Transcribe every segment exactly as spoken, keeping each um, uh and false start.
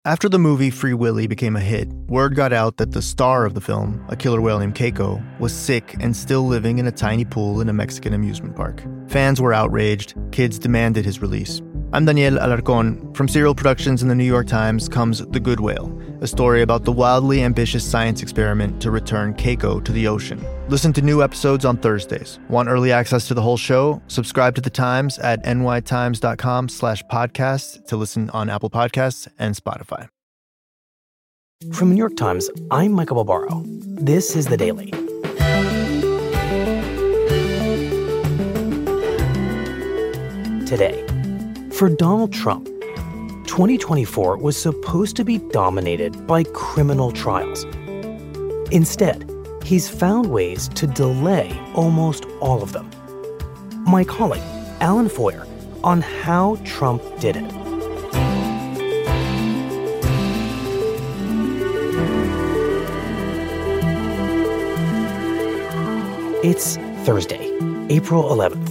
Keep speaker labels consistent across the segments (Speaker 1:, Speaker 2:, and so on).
Speaker 1: After the movie Free Willy became a hit, word got out that the star of the film, a killer whale named Keiko, was sick and still living in a tiny pool in a Mexican amusement park. Fans were outraged. Kids demanded his release. I'm Daniel Alarcón. From Serial Productions and the New York Times comes The Good Whale, a story about the wildly ambitious science experiment to return Keiko to the ocean. Listen to new episodes on Thursdays. Want early access to the whole show? Subscribe to The Times at nytimes.com slash podcast to listen on Apple Podcasts and Spotify.
Speaker 2: From the New York Times, I'm Michael Barbaro. This is The Daily. Today, for Donald Trump, twenty twenty-four was supposed to be dominated by criminal trials. Instead, he's found ways to delay almost all of them. My colleague, Alan Foyer, on how Trump did it. It's Thursday, April eleventh.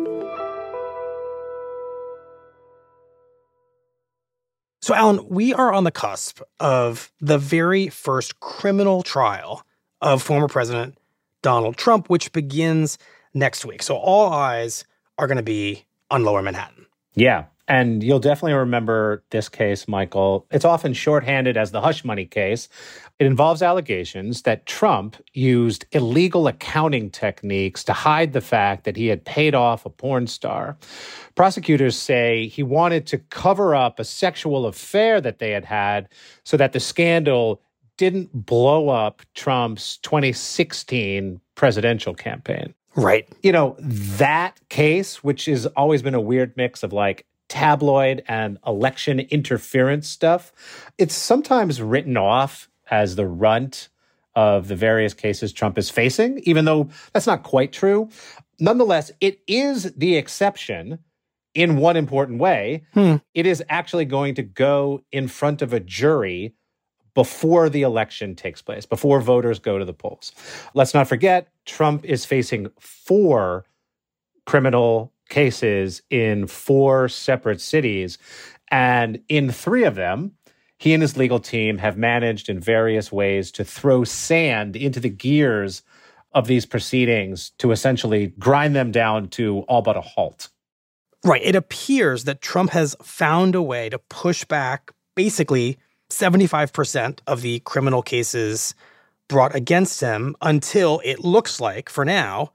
Speaker 2: So, Alan, we are on the cusp of the very first criminal trial of former President Donald Trump, which begins next week. So all eyes are going to be on Lower Manhattan.
Speaker 3: Yeah. And you'll definitely remember this case, Michael. It's often shorthanded as the hush money case. It involves allegations that Trump used illegal accounting techniques to hide the fact that he had paid off a porn star. Prosecutors say he wanted to cover up a sexual affair that they had had so that the scandal didn't blow up Trump's twenty sixteen presidential campaign.
Speaker 2: Right.
Speaker 3: You know, that case, which has always been a weird mix of like tabloid and election interference stuff, it's sometimes written off as the runt of the various cases Trump is facing, even though that's not quite true. Nonetheless, it is the exception in one important way. Hmm. It is actually going to go in front of a jury before the election takes place, before voters go to the polls. Let's not forget, Trump is facing four criminal cases in four separate cities. And in three of them, he and his legal team have managed in various ways to throw sand into the gears of these proceedings to essentially grind them down to all but a halt.
Speaker 2: Right. It appears that Trump has found a way to push back basically seventy-five percent of the criminal cases brought against him until it looks like, for now,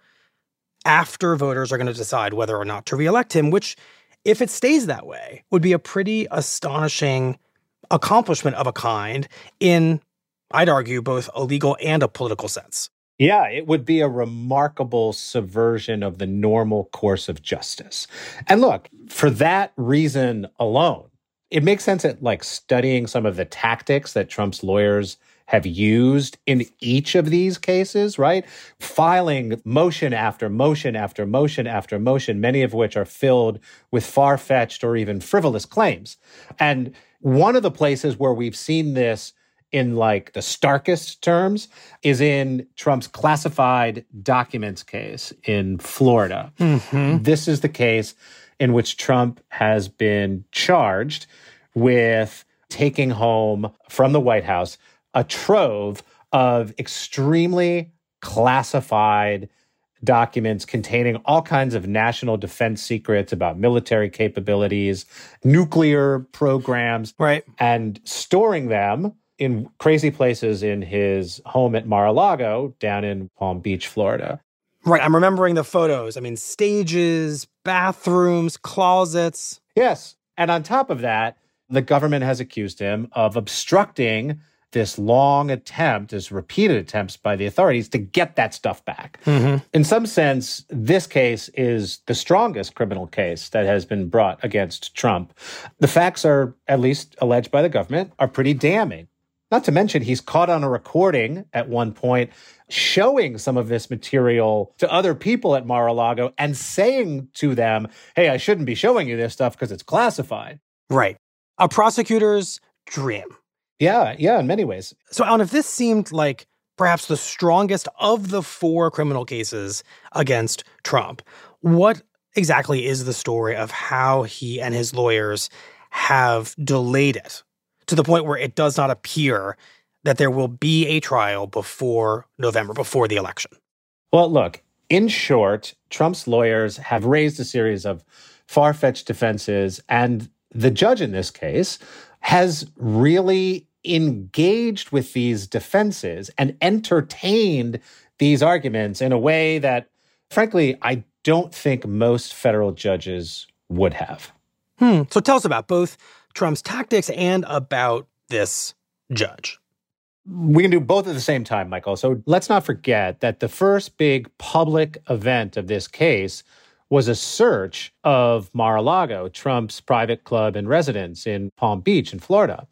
Speaker 2: after voters are going to decide whether or not to reelect him, which, if it stays that way, would be a pretty astonishing accomplishment of a kind in, I'd argue, both a legal and a political sense.
Speaker 3: Yeah, it would be a remarkable subversion of the normal course of justice. And look, for that reason alone, it makes sense that, like, studying some of the tactics that Trump's lawyers have used in each of these cases, right? Filing motion after motion after motion after motion, many of which are filled with far-fetched or even frivolous claims. And one of the places where we've seen this in like the starkest terms is in Trump's classified documents case in Florida. Mm-hmm. This is the case in which Trump has been charged with taking home from the White House a trove of extremely classified documents containing all kinds of national defense secrets about military capabilities, nuclear programs,
Speaker 2: right,
Speaker 3: and storing them in crazy places in his home at Mar-a-Lago down in Palm Beach, Florida.
Speaker 2: Right. I'm remembering the photos. I mean, stages, bathrooms, closets.
Speaker 3: Yes. And on top of that, the government has accused him of obstructing this long attempt, this repeated attempts by the authorities to get that stuff back. Mm-hmm. In some sense, this case is the strongest criminal case that has been brought against Trump. The facts are, at least alleged by the government, are pretty damning. Not to mention, he's caught on a recording at one point showing some of this material to other people at Mar-a-Lago and saying to them, hey, I shouldn't be showing you this stuff because it's classified.
Speaker 2: Right. A prosecutor's dream.
Speaker 3: Yeah, yeah, in many ways.
Speaker 2: So, Alan, if this seemed like perhaps the strongest of the four criminal cases against Trump, what exactly is the story of how he and his lawyers have delayed it to the point where it does not appear that there will be a trial before November, before the election?
Speaker 3: Well, look, in short, Trump's lawyers have raised a series of far-fetched defenses, and the judge in this case has really engaged with these defenses and entertained these arguments in a way that, frankly, I don't think most federal judges would have.
Speaker 2: Hmm. So tell us about both Trump's tactics and about this judge.
Speaker 3: We can do both at the same time, Michael. So let's not forget that the first big public event of this case was a search of Mar-a-Lago, Trump's private club and residence in Palm Beach in Florida.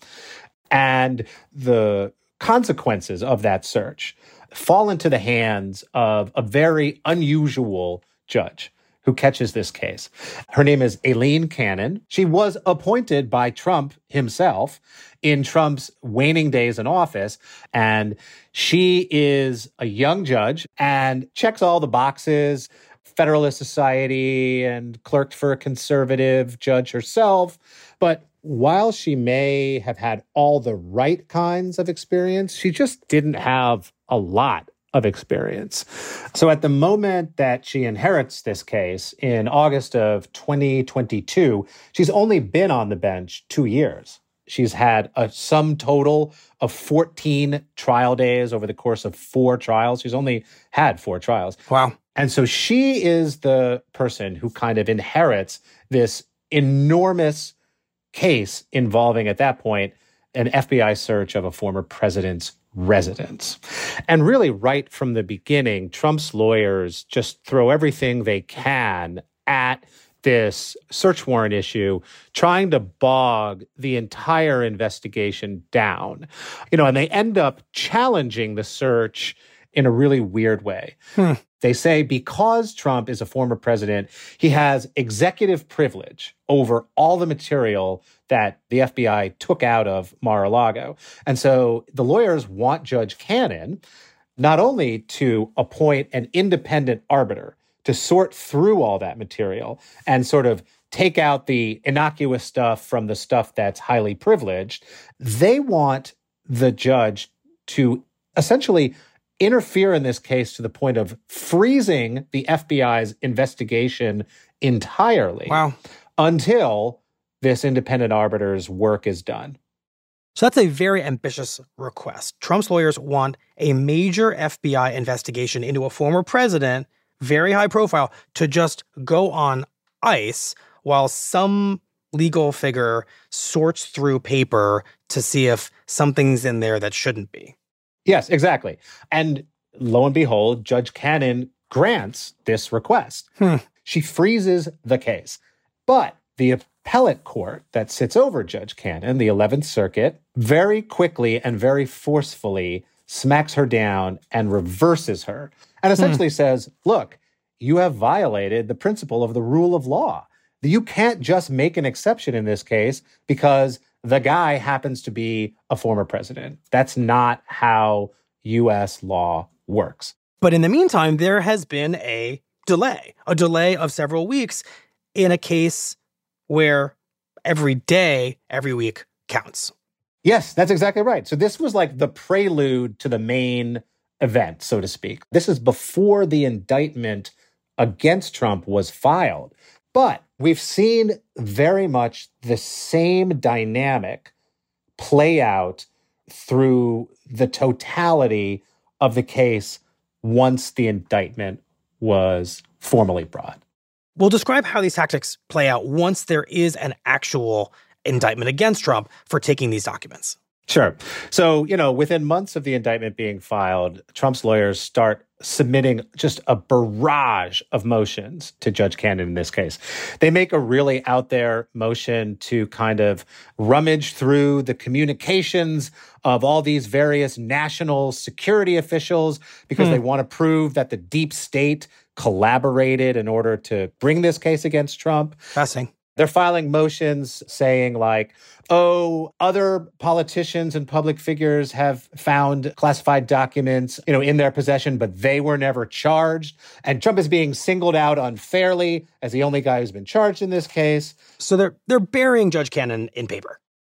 Speaker 3: And the consequences of that search fall into the hands of a very unusual judge who catches this case. Her name is Aileen Cannon. She was appointed by Trump himself in Trump's waning days in office. And she is a young judge and checks all the boxes, Federalist Society, and clerked for a conservative judge herself. But while she may have had all the right kinds of experience, she just didn't have a lot of experience. So at the moment that she inherits this case in August of twenty twenty-two, she's only been on the bench two years. She's had a sum total of fourteen trial days over the course of four trials. She's only had four trials.
Speaker 2: Wow.
Speaker 3: And so she is the person who kind of inherits this enormous case involving, at that point, an F B I search of a former president's residence. And really, right from the beginning, Trump's lawyers just throw everything they can at this search warrant issue, trying to bog the entire investigation down. You know, and they end up challenging the search in a really weird way. Hmm. They say because Trump is a former president, he has executive privilege over all the material that the F B I took out of Mar-a-Lago. And so the lawyers want Judge Cannon not only to appoint an independent arbiter to sort through all that material and sort of take out the innocuous stuff from the stuff that's highly privileged, they want the judge to essentially interfere in this case to the point of freezing the F B I's investigation entirely.
Speaker 2: Wow.
Speaker 3: Until this independent arbiter's work is done.
Speaker 2: So that's a very ambitious request. Trump's lawyers want a major F B I investigation into a former president, very high profile, to just go on ice while some legal figure sorts through paper to see if something's in there that shouldn't be.
Speaker 3: Yes, exactly. And lo and behold, Judge Cannon grants this request.
Speaker 2: Hmm.
Speaker 3: She freezes the case. But the appellate court that sits over Judge Cannon, the eleventh Circuit, very quickly and very forcefully smacks her down and reverses her and essentially hmm. says, look, you have violated the principle of the rule of law. You can't just make an exception in this case because the guy happens to be a former president. That's not how U S law works.
Speaker 2: But in the meantime, there has been a delay, a delay of several weeks in a case where every day, every week counts.
Speaker 3: Yes, that's exactly right. So this was like the prelude to the main event, so to speak. This is before the indictment against Trump was filed. But we've seen very much the same dynamic play out through the totality of the case once the indictment was formally brought.
Speaker 2: We'll describe how these tactics play out once there is an actual indictment against Trump for taking these documents.
Speaker 3: Sure. So, you know, within months of the indictment being filed, Trump's lawyers start submitting just a barrage of motions to Judge Cannon in this case. They make a really out there motion to kind of rummage through the communications of all these various national security officials because hmm. they want to prove that the deep state collaborated in order to bring this case against Trump.
Speaker 2: Fascinating.
Speaker 3: They're filing motions saying like, oh, other politicians and public figures have found classified documents, you know, in their possession, but they were never charged. And Trump is being singled out unfairly as the only guy who's been charged in this case.
Speaker 2: So they're they're burying Judge Cannon in paper.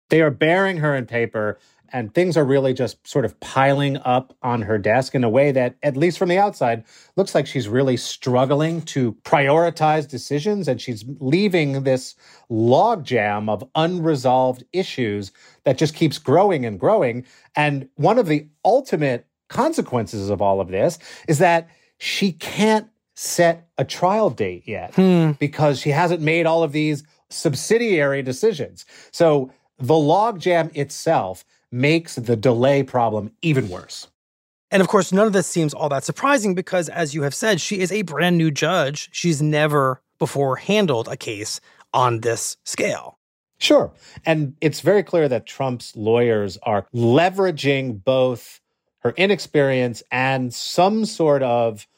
Speaker 3: They are burying her in paper, and things are really just sort of piling up on her desk in a way that, at least from the outside, looks like she's really struggling to prioritize decisions, and she's leaving this logjam of unresolved issues that just keeps growing and growing. And one of the ultimate consequences of all of this is that she can't set a trial date yet hmm. because she hasn't made all of these subsidiary decisions. So the logjam itself makes the delay problem even worse.
Speaker 2: And of course, none of this seems all that surprising because, as you have said, she is a brand new judge. She's never before handled a case on this scale.
Speaker 3: Sure. And it's very clear that Trump's lawyers are leveraging both her inexperience and some sort of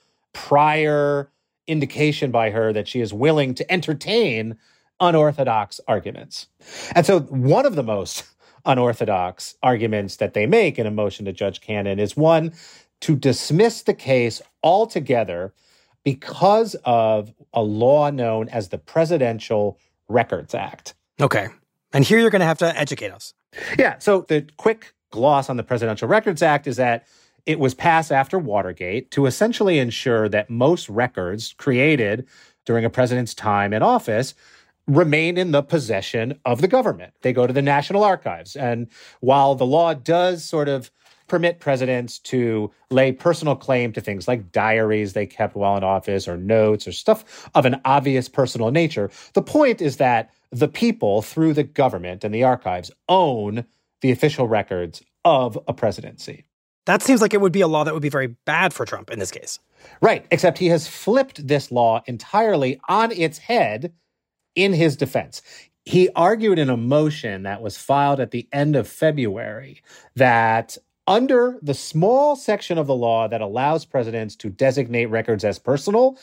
Speaker 3: prior indication by her that she is willing to entertain unorthodox arguments. And so one of the most unorthodox arguments that they make in a motion to Judge Cannon is one to dismiss the case altogether because of a law known as the Presidential Records Act.
Speaker 2: Okay. And here you're going to have to educate us.
Speaker 3: Yeah. So the quick gloss on the Presidential Records Act is that it was passed after Watergate to essentially ensure that most records created during a president's time in office remain in the possession of the government. They go to the National Archives. And while the law does sort of permit presidents to lay personal claim to things like diaries they kept while in office or notes or stuff of an obvious personal nature, the point is that the people, through the government and the archives, own the official records of a presidency.
Speaker 2: That seems like it would be a law that would be very bad for Trump in this case.
Speaker 3: Right, except he has flipped this law entirely on its head in his defense. He argued in a motion that was filed at the end of February that under the small section of the law that allows presidents to designate records as personal,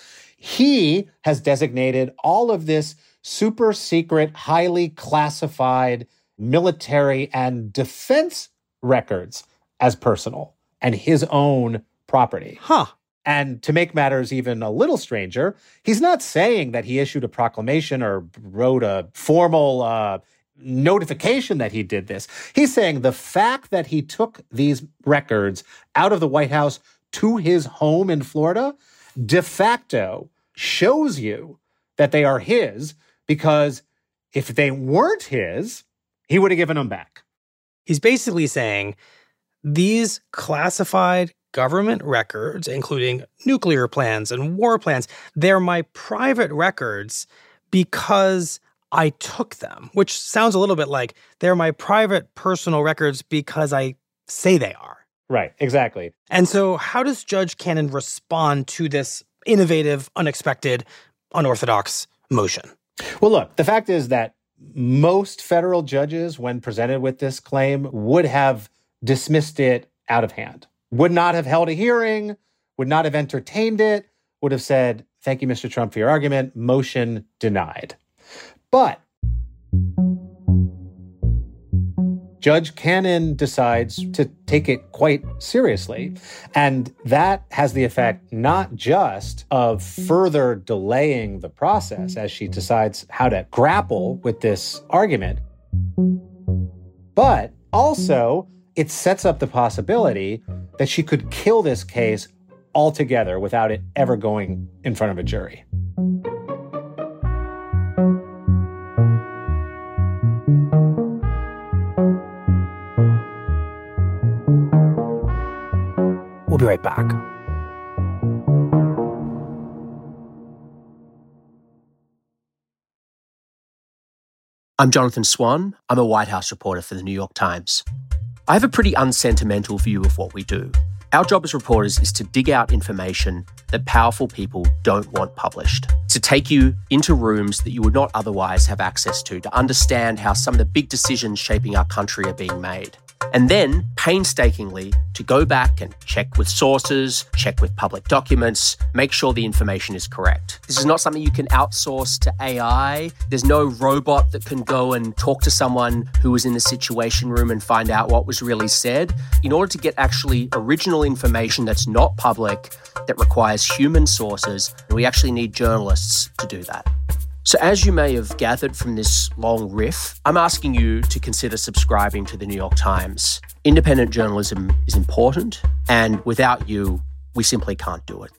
Speaker 3: he has designated all of this super secret, highly classified military and defense records as personal and his own property.
Speaker 2: Huh.
Speaker 3: And to make matters even a little stranger, he's not saying that he issued a proclamation or wrote a formal uh, notification that he did this. He's saying the fact that he took these records out of the White House to his home in Florida de facto shows you that they are his, because if they weren't his, he would have given them back.
Speaker 2: He's basically saying these classified government records, including nuclear plans and war plans, they're my private records because I took them, which sounds a little bit like they're my private personal records because I say they are.
Speaker 3: Right, exactly.
Speaker 2: And so how does Judge Cannon respond to this innovative, unexpected, unorthodox motion?
Speaker 3: Well, look, the fact is that most federal judges, when presented with this claim, would have dismissed it out of hand, would not have held a hearing, would not have entertained it, would have said, thank you, Mister Trump, for your argument, motion denied. But Judge Cannon decides to take it quite seriously. And that has the effect not just of further delaying the process as she decides how to grapple with this argument, but also it sets up the possibility that she could kill this case altogether without it ever going in front of a jury.
Speaker 2: We'll be right back.
Speaker 4: I'm Jonathan Swan. I'm a White House reporter for the New York Times. I have a pretty unsentimental view of what we do. Our job as reporters is to dig out information that powerful people don't want published, to take you into rooms that you would not otherwise have access to, to understand how some of the big decisions shaping our country are being made. And then, painstakingly, to go back and check with sources, check with public documents, make sure the information is correct. This is not something you can outsource to A I. There's no robot that can go and talk to someone who was in the Situation Room and find out what was really said. In order to get actually original information that's not public, that requires human sources, we actually need journalists to do that. So as you may have gathered from this long riff, I'm asking you to consider subscribing to the New York Times. Independent journalism is important, and without you, we simply can't do it.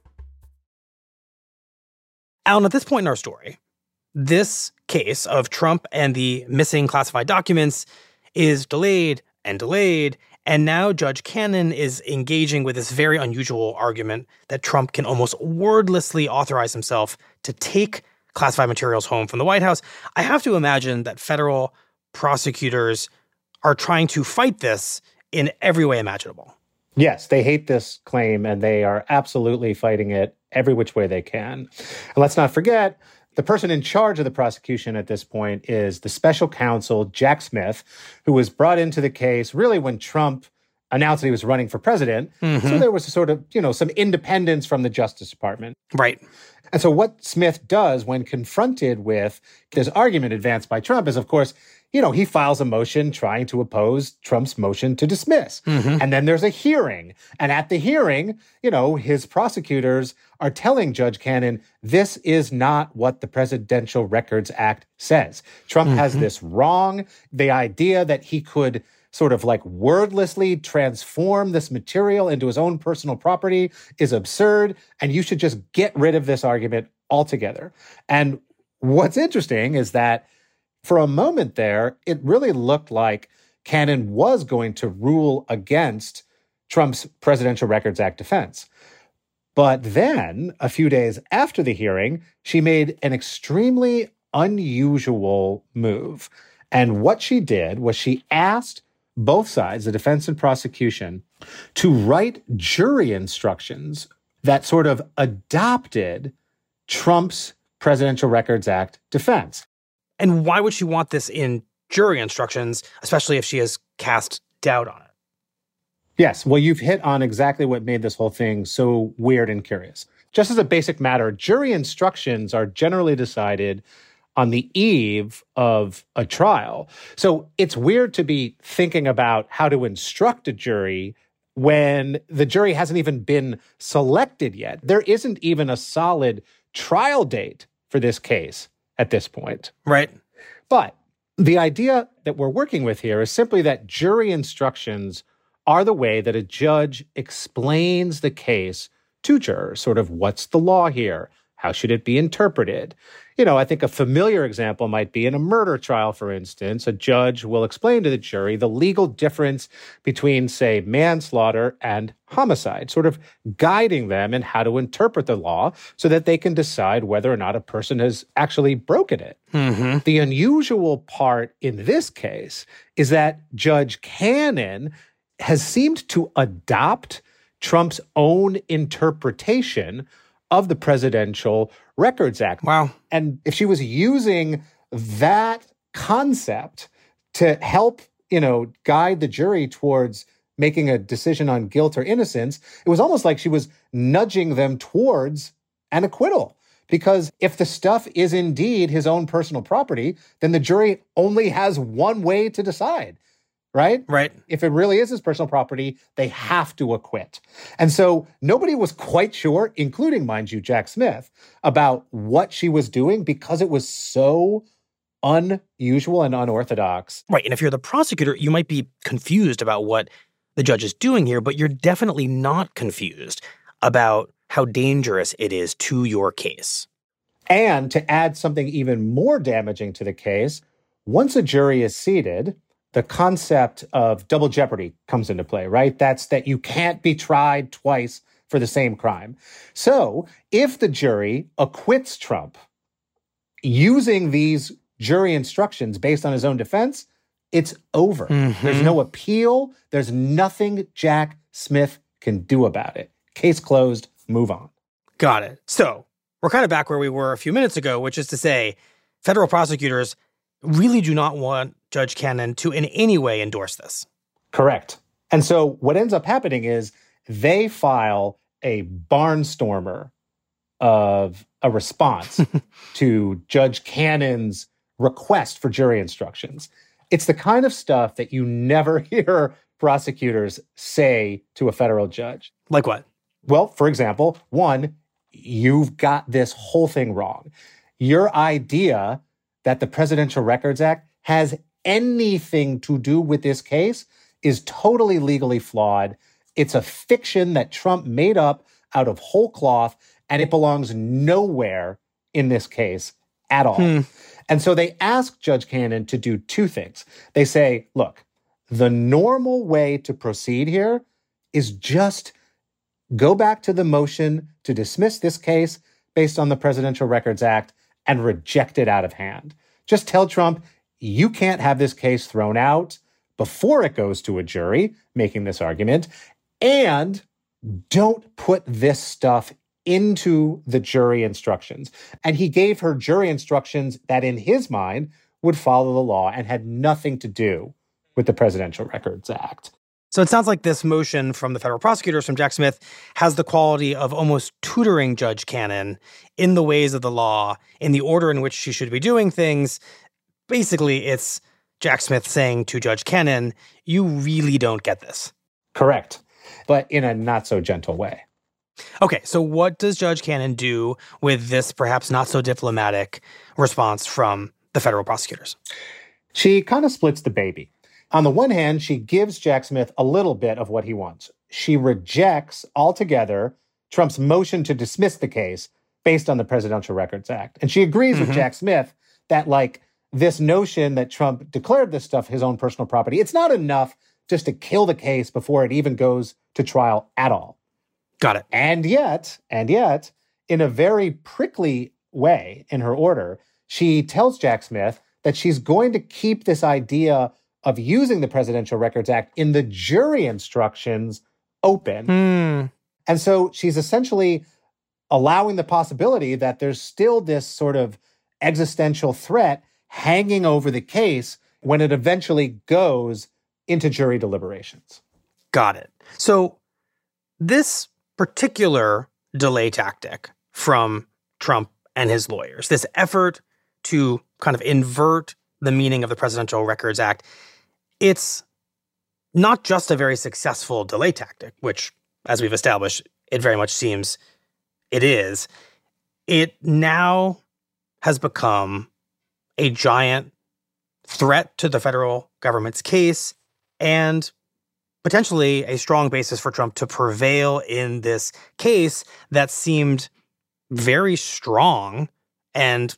Speaker 2: Alan, at this point in our story, this case of Trump and the missing classified documents is delayed and delayed, and now Judge Cannon is engaging with this very unusual argument that Trump can almost wordlessly authorize himself to take classified materials home from the White House. I have to imagine that federal prosecutors are trying to fight this in every way imaginable.
Speaker 3: Yes, they hate this claim, and they are absolutely fighting it every which way they can. And let's not forget, the person in charge of the prosecution at this point is the special counsel, Jack Smith, who was brought into the case really when Trump announced that he was running for president. Mm-hmm. So there was a sort of, you know, some independence from the Justice Department.
Speaker 2: Right.
Speaker 3: And so what Smith does when confronted with this argument advanced by Trump is, of course, you know, he files a motion trying to oppose Trump's motion to dismiss. Mm-hmm. And then there's a hearing. And at the hearing, you know, his prosecutors are telling Judge Cannon, this is not what the Presidential Records Act says. Trump mm-hmm. has this wrong. The idea that he could sort of like wordlessly transform this material into his own personal property is absurd, and you should just get rid of this argument altogether. And what's interesting is that for a moment there, it really looked like Cannon was going to rule against Trump's Presidential Records Act defense. But then, a few days after the hearing, she made an extremely unusual move. And what she did was she asked both sides, the defense and prosecution, to write jury instructions that sort of adopted Trump's Presidential Records Act defense.
Speaker 2: And why would she want this in jury instructions, especially if she has cast doubt on it?
Speaker 3: Yes, well, you've hit on exactly what made this whole thing so weird and curious. Just as a basic matter, jury instructions are generally decided on the eve of a trial. So it's weird to be thinking about how to instruct a jury when the jury hasn't even been selected yet. There isn't even a solid trial date for this case at this point.
Speaker 2: Right.
Speaker 3: But the idea that we're working with here is simply that jury instructions are the way that a judge explains the case to jurors, sort of what's the law here? How should it be interpreted? You know, I think a familiar example might be in a murder trial, for instance. A judge will explain to the jury the legal difference between, say, manslaughter and homicide, sort of guiding them in how to interpret the law so that they can decide whether or not a person has actually broken it. Mm-hmm. The unusual part in this case is that Judge Cannon has seemed to adopt Trump's own interpretation of the Presidential Records Act.
Speaker 2: Wow.
Speaker 3: And if she was using that concept to help, you know, guide the jury towards making a decision on guilt or innocence, it was almost like she was nudging them towards an acquittal. Because if the stuff is indeed his own personal property, then the jury only has one way to decide. Right?
Speaker 2: Right.
Speaker 3: If it really is his personal property, they have to acquit. And so nobody was quite sure, including, mind you, Jack Smith, about what she was doing because it was so unusual and unorthodox.
Speaker 2: Right. And if you're the prosecutor, you might be confused about what the judge is doing here, but you're definitely not confused about how dangerous it is to your case.
Speaker 3: And to add something even more damaging to the case, once a jury is seated, the concept of double jeopardy comes into play, right? That's that you can't be tried twice for the same crime. So if the jury acquits Trump using these jury instructions based on his own defense, it's over. Mm-hmm. There's no appeal. There's nothing Jack Smith can do about it. Case closed. Move on.
Speaker 2: Got it. So we're kind of back where we were a few minutes ago, which is to say federal prosecutors really do not want Judge Cannon to in any way endorse this.
Speaker 3: Correct. And so what ends up happening is they file a barnstormer of a response to Judge Cannon's request for jury instructions. It's the kind of stuff that you never hear prosecutors say to a federal judge.
Speaker 2: Like what?
Speaker 3: Well, for example, one, you've got this whole thing wrong. your idea that the Presidential Records Act has anything to do with this case is totally legally flawed. It's a fiction that Trump made up out of whole cloth, and it belongs nowhere in this case at all. Hmm. And so they ask Judge Cannon to do two things. They say, look, the normal way to proceed here is just go back to the motion to dismiss this case based on the Presidential Records Act and reject it out of hand. Just tell Trump, you can't have this case thrown out before it goes to a jury making this argument, and don't put this stuff into the jury instructions. And he gave her jury instructions that in his mind would follow the law and had nothing to do with the Presidential Records Act.
Speaker 2: So it sounds like this motion from the federal prosecutors, from Jack Smith, has the quality of almost tutoring Judge Cannon in the ways of the law, in the order in which she should be doing things. Basically, it's Jack Smith saying to Judge Cannon, you really don't get this.
Speaker 3: Correct, but in a not so gentle way.
Speaker 2: Okay, so what does Judge Cannon do with this perhaps not so diplomatic response from the federal prosecutors?
Speaker 3: She kind of splits the baby. On the one hand, she gives Jack Smith a little bit of what he wants. She rejects altogether Trump's motion to dismiss the case based on the Presidential Records Act. And she agrees mm-hmm. with Jack Smith that, like, this notion that Trump declared this stuff his own personal property, it's not enough just to kill the case before it even goes to trial at all.
Speaker 2: Got it.
Speaker 3: And yet, and yet, in a very prickly way in her order, she tells Jack Smith that she's going to keep this idea of using the Presidential Records Act in the jury instructions open.
Speaker 2: Mm.
Speaker 3: And so she's essentially allowing the possibility that there's still this sort of existential threat hanging over the case when it eventually goes into jury deliberations.
Speaker 2: Got it. So this particular delay tactic from Trump and his lawyers, this effort to kind of invert the meaning of the Presidential Records Act, it's not just a very successful delay tactic, which, as we've established, it very much seems it is. It now has become a giant threat to the federal government's case and potentially a strong basis for Trump to prevail in this case that seemed very strong and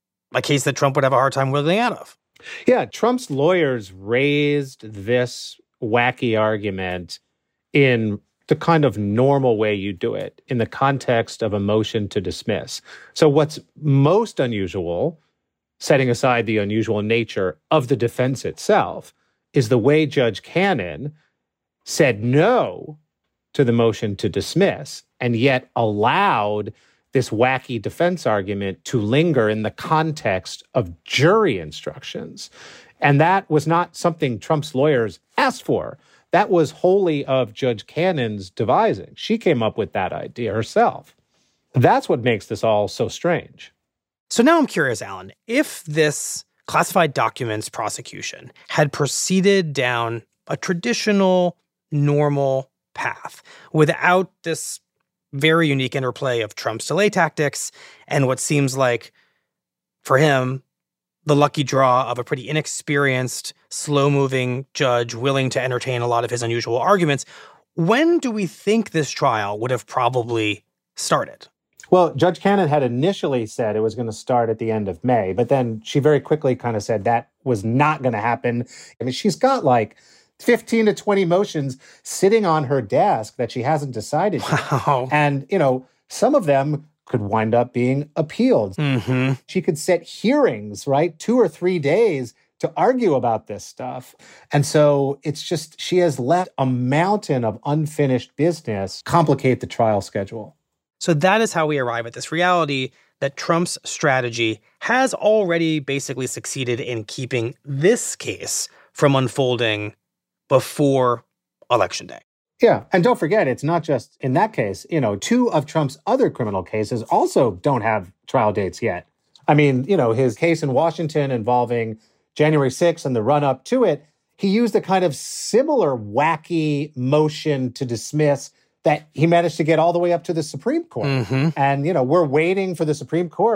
Speaker 2: a case that Trump would have a hard time wiggling out of.
Speaker 3: Yeah, Trump's lawyers raised this wacky argument in the kind of normal way you do it, in the context of a motion to dismiss. So what's most unusual, setting aside the unusual nature of the defense itself, is the way Judge Cannon said no to the motion to dismiss and yet allowed this wacky defense argument to linger in the context of jury instructions. And that was not something Trump's lawyers asked for. That was wholly of Judge Cannon's devising. She came up with that idea herself. That's what makes this all so strange.
Speaker 2: So now I'm curious, Alan, if this classified documents prosecution had proceeded down a traditional, normal path without this very unique interplay of Trump's delay tactics and what seems like, for him, the lucky draw of a pretty inexperienced, slow-moving judge willing to entertain a lot of his unusual arguments, when do we think this trial would have probably started?
Speaker 3: Well, Judge Cannon had initially said it was going to start at the end of May, but then she very quickly kind of said that was not going to happen. I mean, she's got like fifteen to twenty motions sitting on her desk that she hasn't decided yet.
Speaker 2: Wow.
Speaker 3: And, you know, some of them could wind up being appealed.
Speaker 2: Mm-hmm.
Speaker 3: She could set hearings, right? Two or three days to argue about this stuff. And so it's just, she has let a mountain of unfinished business complicate the trial schedule.
Speaker 2: So that is how we arrive at this reality that Trump's strategy has already basically succeeded in keeping this case from unfolding before Election Day.
Speaker 3: Yeah. And don't forget, it's not just in that case. You know, two of Trump's other criminal cases also don't have trial dates yet. I mean, you know, his case in Washington involving January sixth and the run-up to it, he used a kind of similar wacky motion to dismiss that he managed to get all the way up to the Supreme Court.
Speaker 2: Mm-hmm.
Speaker 3: And, you know, we're waiting for the Supreme Court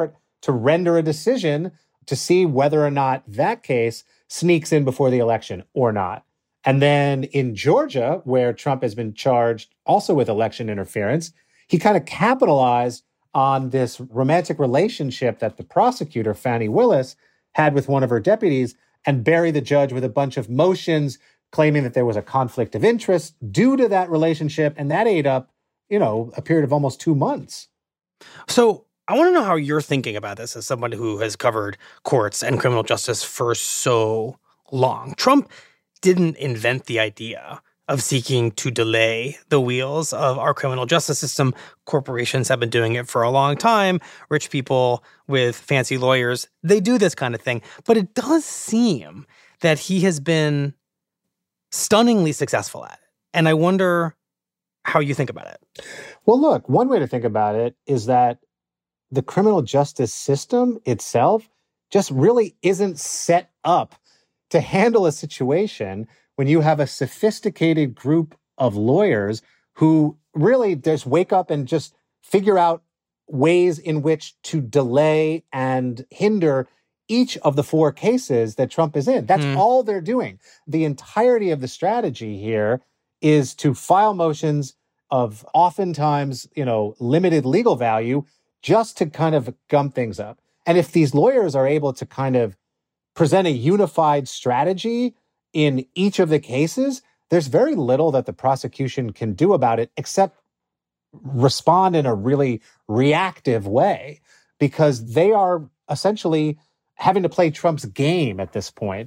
Speaker 3: to render a decision to see whether or not that case sneaks in before the election or not. And then in Georgia, where Trump has been charged also with election interference, he kind of capitalized on this romantic relationship that the prosecutor, Fani Willis, had with one of her deputies and bury the judge with a bunch of motions claiming that there was a conflict of interest due to that relationship. And that ate up, you know, a period of almost two months.
Speaker 2: So I want to know how you're thinking about this as someone who has covered courts and criminal justice for so long. Trump didn't invent the idea of seeking to delay the wheels of our criminal justice system. Corporations have been doing it for a long time. Rich people with fancy lawyers, they do this kind of thing. But it does seem that he has been stunningly successful at it. And I wonder how you think about it.
Speaker 3: Well, look, one way to think about it is that the criminal justice system itself just really isn't set up to handle a situation when you have a sophisticated group of lawyers who really just wake up and just figure out ways in which to delay and hinder each of the four cases that Trump is in. That's mm. all they're doing. The entirety of the strategy here is to file motions of oftentimes, you know, limited legal value just to kind of gum things up. And if these lawyers are able to kind of present a unified strategy in each of the cases, there's very little that the prosecution can do about it except respond in a really reactive way, because they are essentially having to play Trump's game at this point.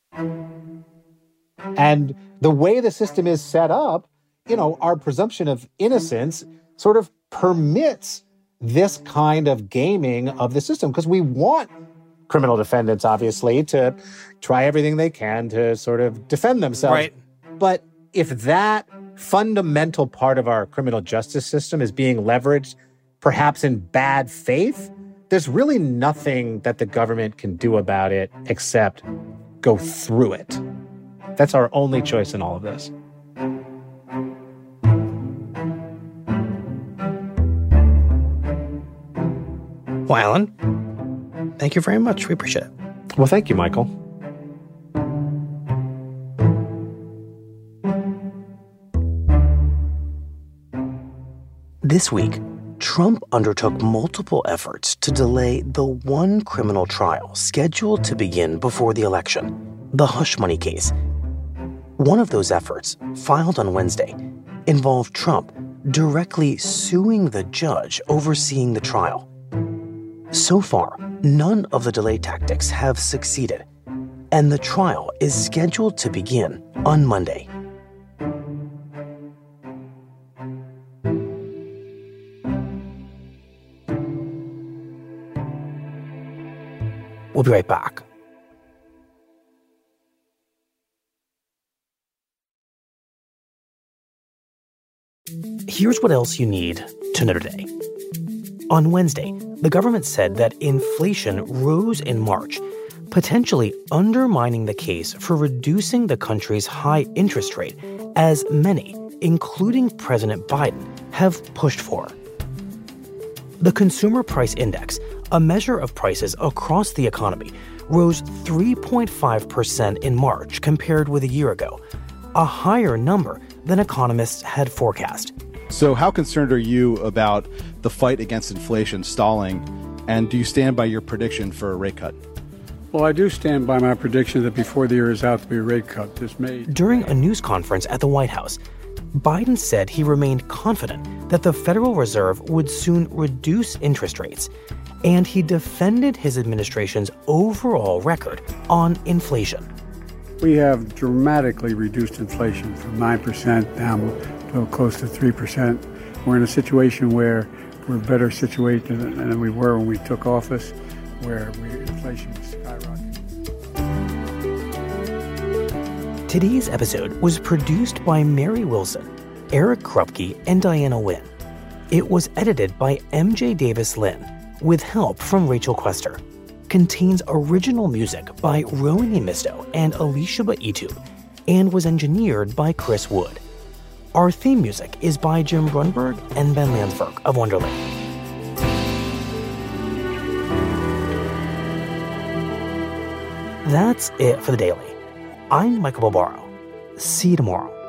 Speaker 3: And the way the system is set up, you know, our presumption of innocence sort of permits this kind of gaming of the system, because we want criminal defendants, obviously, to try everything they can to sort of defend themselves.
Speaker 2: Right.
Speaker 3: But if that fundamental part of our criminal justice system is being leveraged, perhaps in bad faith, there's really nothing that the government can do about it except go through it. That's our only choice in all of this.
Speaker 2: Well, Alan, thank you very much. We appreciate it.
Speaker 3: Well, thank you, Michael.
Speaker 2: This week, Trump undertook multiple efforts to delay the one criminal trial scheduled to begin before the election, the hush money case. One of those efforts, filed on Wednesday, involved Trump directly suing the judge overseeing the trial. So far, none of the delay tactics have succeeded, and the trial is scheduled to begin on Monday. We'll be right back. Here's what else you need to know today. On Wednesday, the government said that inflation rose in March, potentially undermining the case for reducing the country's high interest rate, as many, including President Biden, have pushed for. The Consumer Price Index, a measure of prices across the economy, rose three point five percent in March compared with a year ago, a higher number than economists had forecast.
Speaker 5: So how concerned are you about the fight against inflation stalling, and do you stand by your prediction for a rate cut?
Speaker 6: Well, I do stand by my prediction that before the year is out, there'll be a rate cut this May.
Speaker 2: During a news conference at the White House, Biden said he remained confident that the Federal Reserve would soon reduce interest rates, and he defended his administration's overall record on inflation.
Speaker 6: We have dramatically reduced inflation from nine percent down to close to three percent. We're in a situation where we're better situated than we were when we took office, where we, inflation is skyrocketing.
Speaker 2: Today's episode was produced by Mary Wilson, Eric Krupke, and Diana Wynn. It was edited by M J Davis Lynn, with help from Rachel Quester. Contains original music by Rowan Misto and Alicia Baitu, and was engineered by Chris Wood. Our theme music is by Jim Brunberg and Ben Landsberg of Wonderland. That's it for the Daily. I'm Michael Barbaro. See you tomorrow.